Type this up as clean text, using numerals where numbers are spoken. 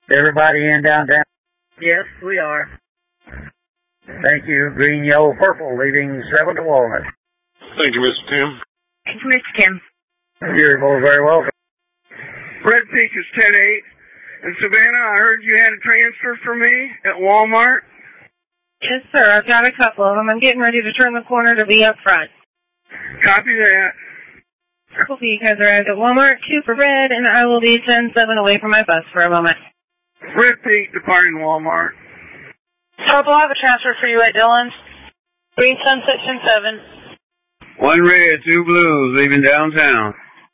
Everybody in downtown? Yes, we are. Thank you. Green, yellow, purple, leaving 7 to Walnut. Thank you, Mr. Tim. Thank you, Mr. Tim. You're both very welcome. Red Peak is 10-8. And Savannah, I heard you had a transfer for me at Walmart. Yes, sir. I've got a couple of them. I'm getting ready to turn the corner to be up front. Copy that. Purple Peak has arrived at Walmart, 2 for red, and I will be 10-7 away from my bus for a moment. Red Peak departing Walmart. Purple, I have a transfer for you at Dillon's. Green Sun Section 7. 1 red, 2 blues, leaving downtown.